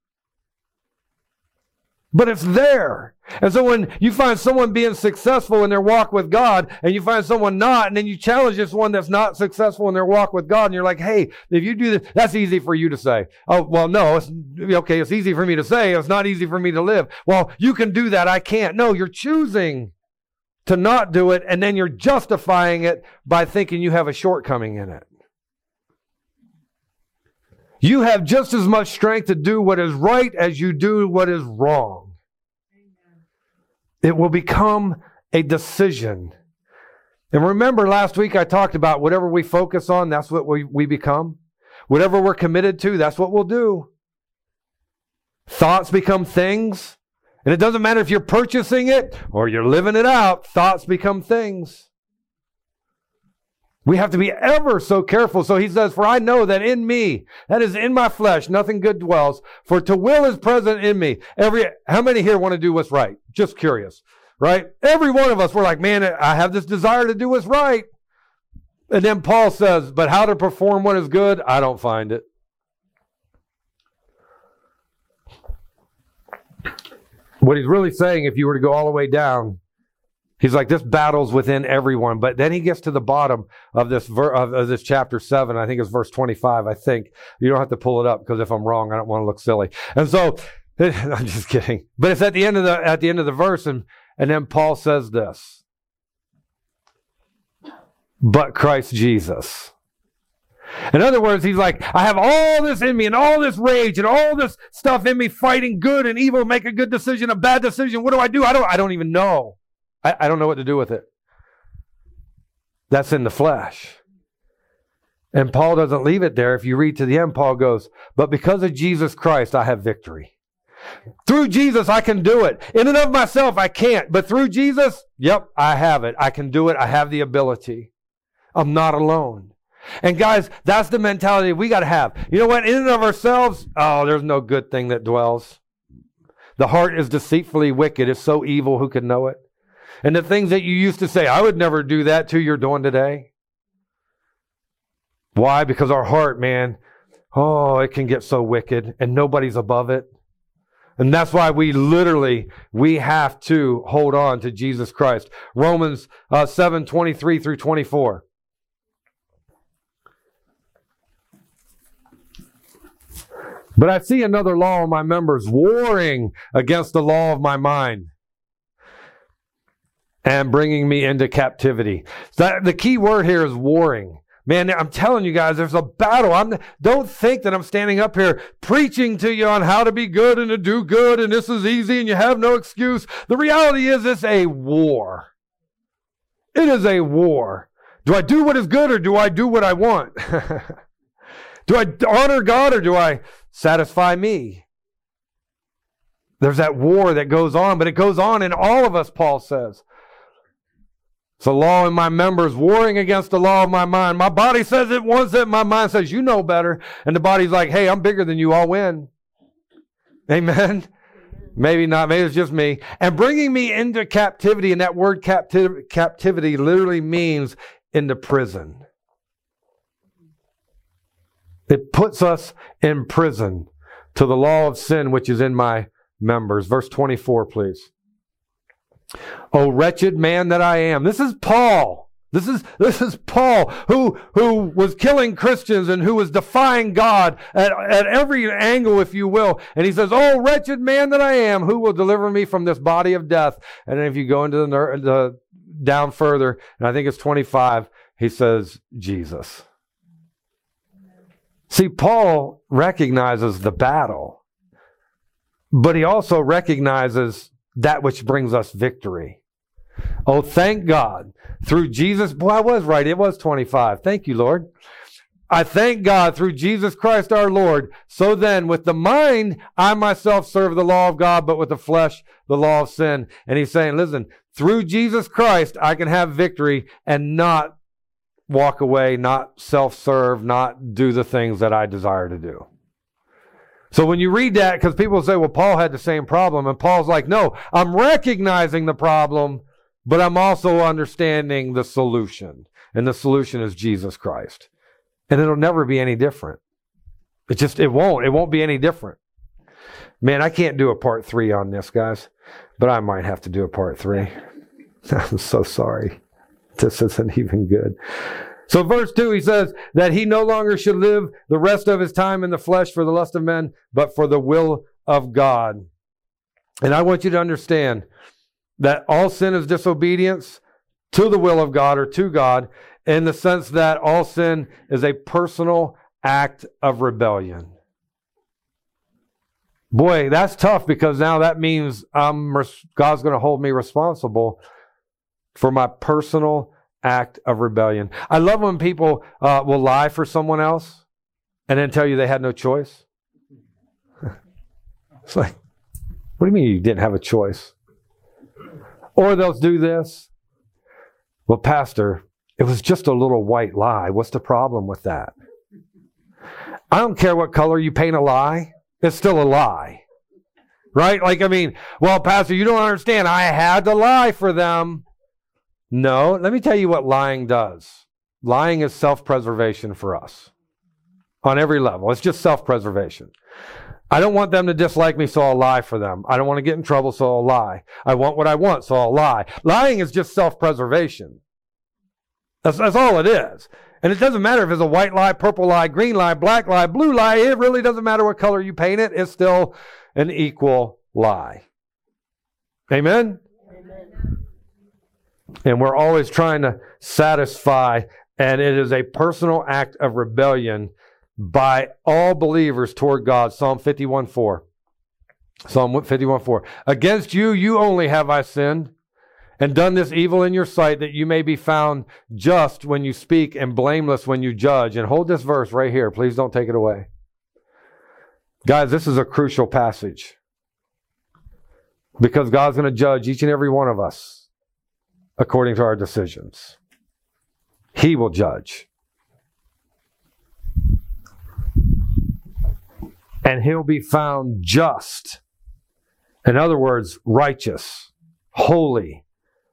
But it's there. And so when you find someone being successful in their walk with God, and you find someone not, and then you challenge this one that's not successful in their walk with God, and you're like, hey, if you do this, that's easy for you to say. Oh, well, no, it's easy for me to say. It's not easy for me to live. Well, you can do that. I can't. No, you're choosing to not do it, and then you're justifying it by thinking you have a shortcoming in it. You have just as much strength to do what is right as you do what is wrong. Amen. It will become a decision. And remember last week I talked about whatever we focus on, that's what we become. Whatever we're committed to, that's what we'll do. Thoughts become things. And it doesn't matter if you're purchasing it or you're living it out. Thoughts become things. We have to be ever so careful. So he says, for I know that in me, that is in my flesh, nothing good dwells. For to will is present in me. How many here want to do what's right? Just curious, right? Every one of us, we're like, man, I have this desire to do what's right. And then Paul says, but how to perform what is good, I don't find it. What he's really saying, if you were to go all the way down, he's like, this battle's within everyone. But then he gets to the bottom of this of this chapter 7. I think it's verse 25. I think you don't have to pull it up because if I'm wrong, I don't want to look silly. And so I'm just kidding. But it's at the end of the verse, and then Paul says this: but Christ Jesus. In other words, he's like, I have all this in me and all this rage and all this stuff in me fighting good and evil, make a good decision, a bad decision. What do? I don't even know. I don't know what to do with it. That's in the flesh. And Paul doesn't leave it there. If you read to the end, Paul goes, but because of Jesus Christ, I have victory. Through Jesus, I can do it. In and of myself, I can't. But through Jesus, yep, I have it. I can do it. I have the ability. I'm not alone. And guys, that's the mentality we got to have. You know what? In and of ourselves, there's no good thing that dwells. The heart is deceitfully wicked. It's so evil, who can know it? And the things that you used to say, I would never do that to, you're doing today. Why? Because our heart, man, it can get so wicked and nobody's above it. And that's why we have to hold on to Jesus Christ. Romans 7:23 through 24. But I see another law of my members warring against the law of my mind and bringing me into captivity. So the key word here is warring. Man, I'm telling you guys, there's a battle. Don't think that I'm standing up here preaching to you on how to be good and to do good and this is easy and you have no excuse. The reality is it's a war. It is a war. Do I do what is good or do I do what I want? Do I honor God or do I satisfy me? There's that war that goes on, but it goes on in all of us, Paul says. It's a law in my members warring against the law of my mind. My body says it wants it. My mind says, you know better. And the body's like, hey, I'm bigger than you. I'll win. Amen. Maybe not. Maybe it's just me. And bringing me into captivity. And that word captivity literally means into prison. It puts us in prison to the law of sin, which is in my members. Verse 24, please. O wretched man that I am. This is Paul. This is Paul who was killing Christians and who was defying God at every angle, if you will. And he says, oh, wretched man that I am, who will deliver me from this body of death? And then if you go into the down further, and I think it's 25, he says, Jesus. See, Paul recognizes the battle, but he also recognizes that which brings us victory. Oh, thank God. Through Jesus, boy, I was right. It was 25. Thank you, Lord. I thank God through Jesus Christ our Lord. So then, with the mind, I myself serve the law of God, but with the flesh, the law of sin. And he's saying, listen, through Jesus Christ, I can have victory and not walk away, not self-serve, not do the things that I desire to do. So when you read that, because people say, well, Paul had the same problem, and Paul's like, no, I'm recognizing the problem, but I'm also understanding the solution. And the solution is Jesus Christ. And it'll never be any different. It won't be any different. Man, I can't do a part 3 on this, guys, but I might have to do a part 3. I'm so sorry. This isn't even good. So verse 2, he says that he no longer should live the rest of his time in the flesh for the lust of men, but for the will of God. And I want you to understand that all sin is disobedience to the will of God or to God, in the sense that all sin is a personal act of rebellion. Boy, that's tough, because now that means God's going to hold me responsible for my personal act of rebellion. I love when people will lie for someone else and then tell you they had no choice? It's like, what do you mean you didn't have a choice? Or they'll do this. Well, Pastor, it was just a little white lie. What's the problem with that? I don't care what color you paint a lie. It's still a lie. Right? Like, I mean, well, Pastor, you don't understand. I had to lie for them. No, let me tell you what lying does. Lying is self-preservation for us on every level. It's just self-preservation. I don't want them to dislike me, so I'll lie for them. I don't want to get in trouble, so I'll lie. I want what I want, so I'll lie. Lying is just self-preservation. That's all it is. And it doesn't matter if it's a white lie, purple lie, green lie, black lie, blue lie. It really doesn't matter what color you paint it. It's still an equal lie. Amen? Amen. And we're always trying to satisfy, and it is a personal act of rebellion by all believers toward God. Psalm 51:4. Psalm 51:4. Against you, you only have I sinned, and done this evil in your sight, that you may be found just when you speak and blameless when you judge. And hold this verse right here. Please don't take it away. Guys, this is a crucial passage, because God's going to judge each and every one of us according to our decisions. He will judge. And he'll be found just. In other words, righteous, holy,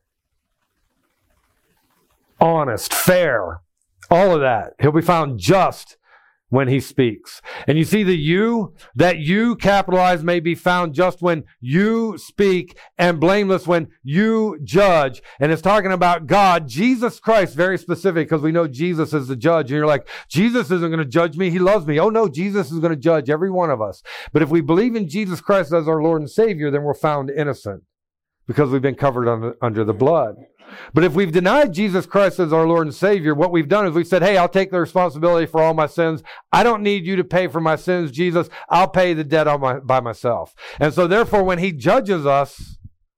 honest, fair, all of that. He'll be found just when he speaks. And you see the you, that you capitalized may be found just when you speak, and blameless when you judge. And it's talking about God, Jesus Christ, very specific, because we know Jesus is the judge. And you're like, Jesus isn't going to judge me. He loves me. Oh no, Jesus is going to judge every one of us. But if we believe in Jesus Christ as our Lord and Savior, then we're found innocent, because we've been covered under the blood. But if we've denied Jesus Christ as our Lord and Savior, what we've done is we've said, hey, I'll take the responsibility for all my sins. I don't need you to pay for my sins, Jesus. I'll pay the debt by myself. And so therefore, when he judges us,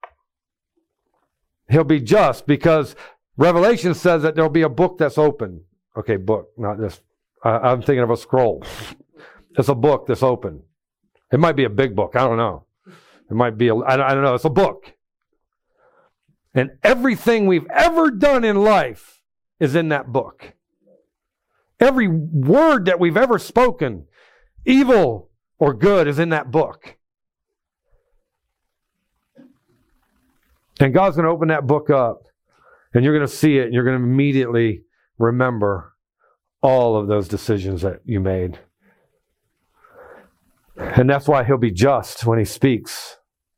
he'll be just, because Revelation says that there'll be a book that's open. Okay, book, not this. I'm thinking of a scroll. It's a book that's open. It might be a big book. I don't know. It might be, I don't know. It's a book. And everything we've ever done in life is in that book. Every word that we've ever spoken, evil or good, is in that book. And God's going to open that book up, and you're going to see it, and you're going to immediately remember all of those decisions that you made. And that's why he'll be just when he speaks.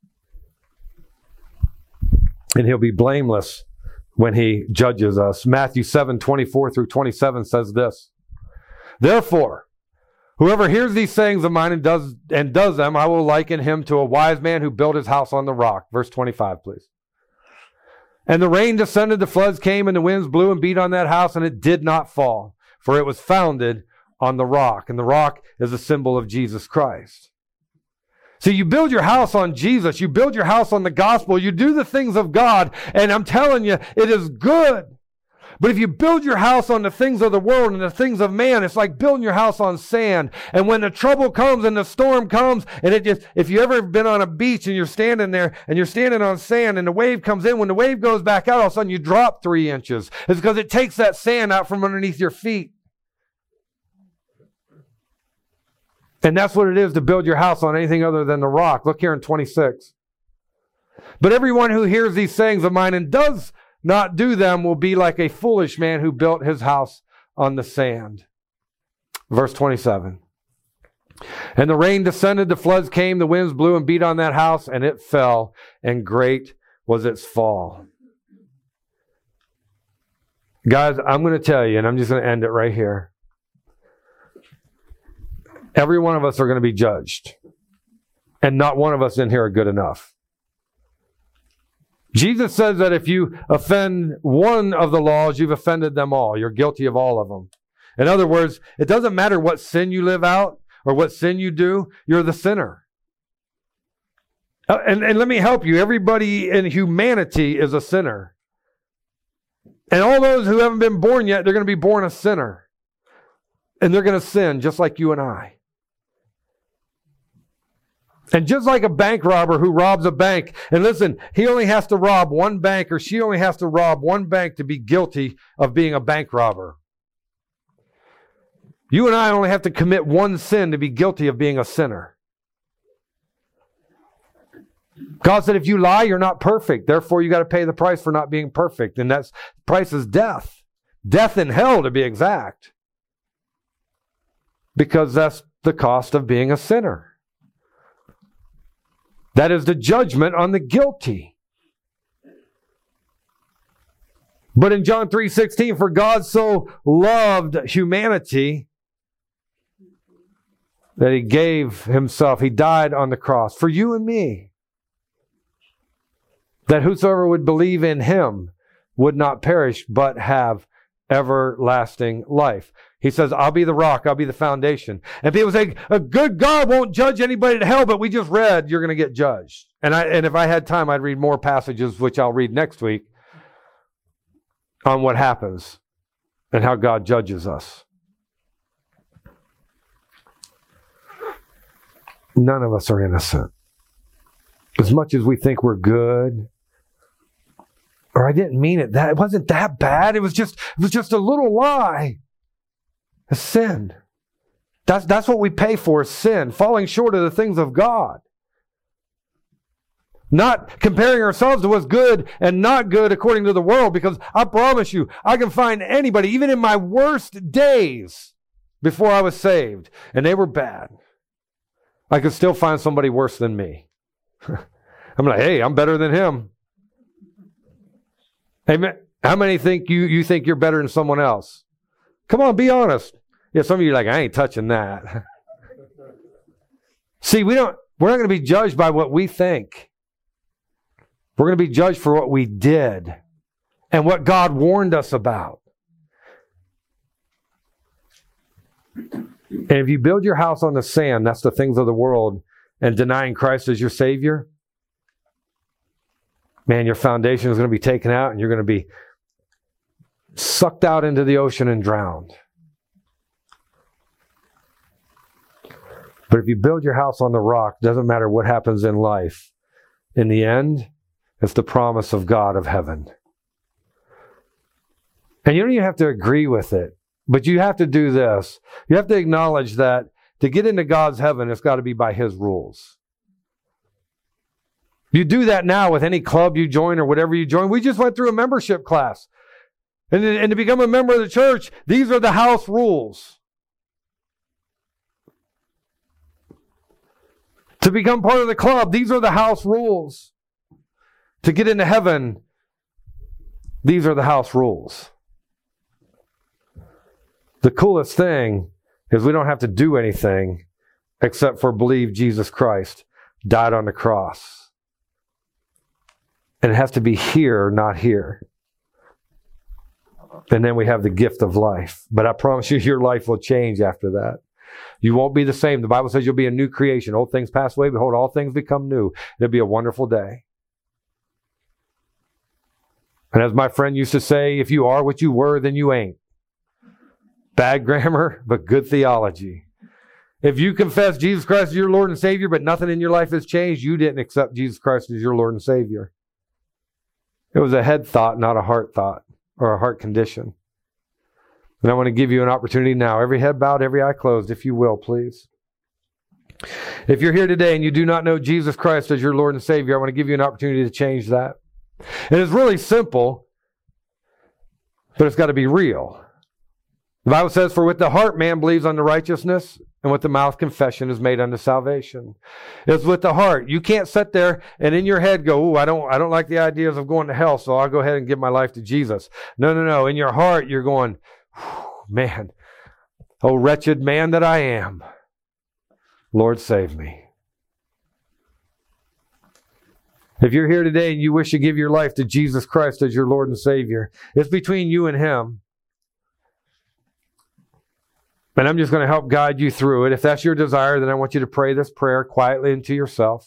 And he'll be blameless when he judges us. Matthew 7:24-27 says this. Therefore, whoever hears these sayings of mine and does them, I will liken him to a wise man who built his house on the rock. Verse 25, please. And the rain descended, the floods came, and the winds blew and beat on that house, and it did not fall, for it was founded on the rock. And the rock is a symbol of Jesus Christ. So you build your house on Jesus. You build your house on the gospel. You do the things of God. And I'm telling you, it is good. But if you build your house on the things of the world and the things of man, it's like building your house on sand. And when the trouble comes and the storm comes, and if you ever been on a beach and you're standing there and you're standing on sand and the wave comes in, when the wave goes back out, all of a sudden you drop 3 inches. It's because it takes that sand out from underneath your feet. And that's what it is to build your house on anything other than the rock. Look here in 26. But everyone who hears these sayings of mine and does not do them will be like a foolish man who built his house on the sand. Verse 27. And the rain descended, the floods came, the winds blew and beat on that house, and it fell, and great was its fall. Guys, I'm going to tell you, and I'm just going to end it right here. Every one of us are going to be judged. And not one of us in here are good enough. Jesus says that if you offend one of the laws, you've offended them all. You're guilty of all of them. In other words, it doesn't matter what sin you live out or what sin you do, you're the sinner. And let me help you. Everybody in humanity is a sinner. And all those who haven't been born yet, they're going to be born a sinner. And they're going to sin just like you and I. And just like a bank robber who robs a bank, and listen, he only has to rob one bank, or she only has to rob one bank to be guilty of being a bank robber. You and I only have to commit one sin to be guilty of being a sinner. God said, if you lie, you're not perfect. Therefore, you got to pay the price for not being perfect. And that price is death. Death in hell, to be exact. Because that's the cost of being a sinner. That is the judgment on the guilty. But in John 3:16, for God so loved humanity that he gave himself. He died on the cross for you and me. That whosoever would believe in him would not perish, but have everlasting life. He says, I'll be the rock, I'll be the foundation. And people say, a good God won't judge anybody to hell, but we just read you're going to get judged. And if I had time, I'd read more passages, which I'll read next week, on what happens and how God judges us. None of us are innocent. As much as we think we're good, or I didn't mean it that, it wasn't that bad. It was just a little lie. A sin. That's what we pay for, is sin, falling short of the things of God. Not comparing ourselves to what's good and not good according to the world, because I promise you, I can find anybody, even in my worst days before I was saved, and they were bad, I could still find somebody worse than me. I'm like, hey, I'm better than him. Hey, how many think you think you're better than someone else? Come on, be honest. Yeah, some of you are like, I ain't touching that. See, we're not going to be judged by what we think. We're going to be judged for what we did and what God warned us about. And if you build your house on the sand, that's the things of the world, and denying Christ as your Savior, man, your foundation is going to be taken out and you're going to be sucked out into the ocean and drowned. But if you build your house on the rock, doesn't matter what happens in life. In the end, it's the promise of God of heaven. And you don't even have to agree with it, but you have to do this. You have to acknowledge that to get into God's heaven, it's got to be by His rules. You do that now with any club you join or whatever you join. We just went through a membership class. And to become a member of the church, these are the house rules. To become part of the club, these are the house rules. To get into heaven, these are the house rules. The coolest thing is we don't have to do anything except for believe Jesus Christ died on the cross. And it has to be here, not here. And then we have the gift of life. But I promise you, your life will change after that. You won't be the same. The Bible says you'll be a new creation. Old things pass away. Behold, all things become new. It'll be a wonderful day. And as my friend used to say, if you are what you were, then you ain't. Bad grammar, but good theology. If you confess Jesus Christ as your Lord and Savior, but nothing in your life has changed, you didn't accept Jesus Christ as your Lord and Savior. It was a head thought, not a heart thought or a heart condition. And I want to give you an opportunity now. Every head bowed, every eye closed, if you will, please. If you're here today and you do not know Jesus Christ as your Lord and Savior, I want to give you an opportunity to change that. And it's really simple, but it's got to be real. The Bible says, for with the heart man believes unto righteousness, and with the mouth confession is made unto salvation. It's with the heart. You can't sit there and in your head go, "Ooh, I don't like the ideas of going to hell, so I'll go ahead and give my life to Jesus." No. In your heart, you're going, man, oh wretched man that I am, Lord, save me. If you're here today and you wish to give your life to Jesus Christ as your Lord and Savior, it's between you and Him. And I'm just going to help guide you through it. If that's your desire, then I want you to pray this prayer quietly into yourself.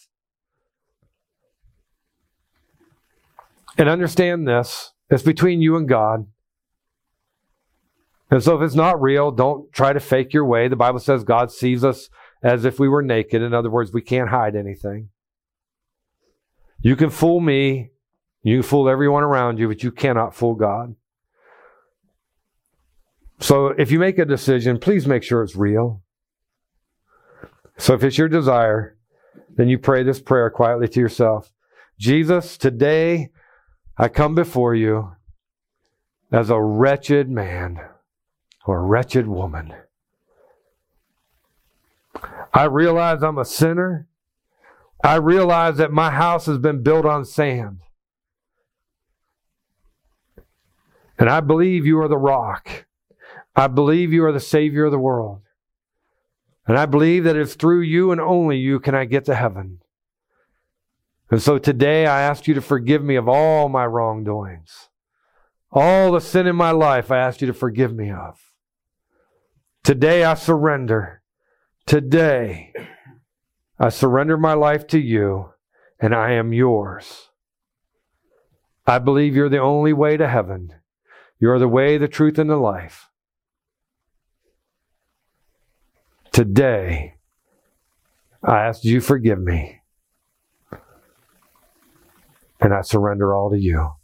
And understand this. It's between you and God. And so if it's not real, don't try to fake your way. The Bible says God sees us as if we were naked. In other words, we can't hide anything. You can fool me. You can fool everyone around you, but you cannot fool God. So if you make a decision, please make sure it's real. So if it's your desire, then you pray this prayer quietly to yourself. Jesus, today I come before you as a wretched man or a wretched woman. I realize I'm a sinner. I realize that my house has been built on sand. And I believe you are the rock. I believe you are the Savior of the world. And I believe that it's through you and only you can I get to heaven. And so today I ask you to forgive me of all my wrongdoings. All the sin in my life I ask you to forgive me of. Today I surrender. Today I surrender my life to you and I am yours. I believe you're the only way to heaven. You're the way, the truth, and the life. Today, I ask you forgive me. And I surrender all to you.